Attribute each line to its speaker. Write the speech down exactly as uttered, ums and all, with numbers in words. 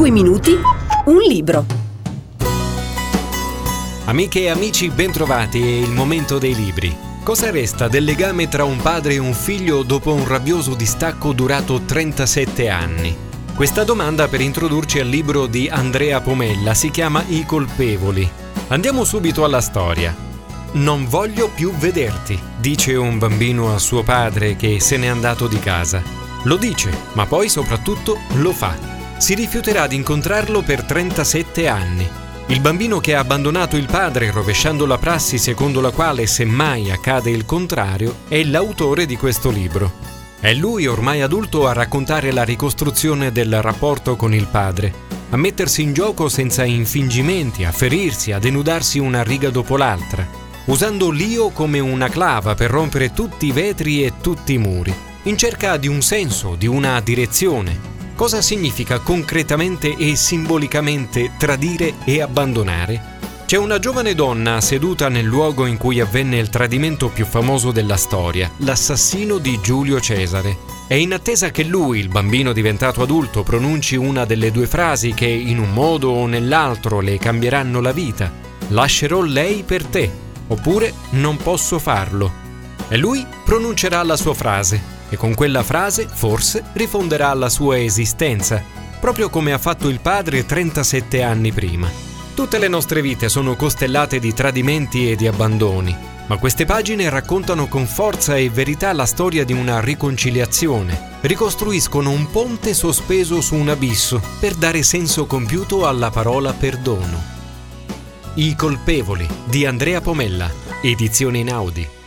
Speaker 1: Due minuti, un libro.
Speaker 2: Amiche e amici, bentrovati, è il momento dei libri. Cosa resta del legame tra un padre e un figlio dopo un rabbioso distacco durato trentasette anni? Questa domanda per introdurci al libro di Andrea Pomella, si chiama I colpevoli. Andiamo subito alla storia. Non voglio più vederti, dice un bambino a suo padre che se n'è andato di casa. Lo dice, ma poi soprattutto lo fa. Si rifiuterà di incontrarlo per trentasette anni. Il bambino che ha abbandonato il padre rovesciando la prassi secondo la quale semmai accade il contrario è l'autore di questo libro. È lui, ormai adulto, a raccontare la ricostruzione del rapporto con il padre, a mettersi in gioco senza infingimenti, a ferirsi, a denudarsi una riga dopo l'altra, usando l'io come una clava per rompere tutti i vetri e tutti i muri, in cerca di un senso, di una direzione. Cosa significa concretamente e simbolicamente tradire e abbandonare? C'è una giovane donna seduta nel luogo in cui avvenne il tradimento più famoso della storia, l'assassino di Giulio Cesare. È in attesa che lui, il bambino diventato adulto, pronunci una delle due frasi che in un modo o nell'altro le cambieranno la vita. Lascerò lei per te, oppure non posso farlo. E lui pronuncerà la sua frase. E con quella frase, forse, rifonderà la sua esistenza, proprio come ha fatto il padre trentasette anni prima. Tutte le nostre vite sono costellate di tradimenti e di abbandoni, ma queste pagine raccontano con forza e verità la storia di una riconciliazione, ricostruiscono un ponte sospeso su un abisso per dare senso compiuto alla parola perdono. I colpevoli di Andrea Pomella, edizione Einaudi.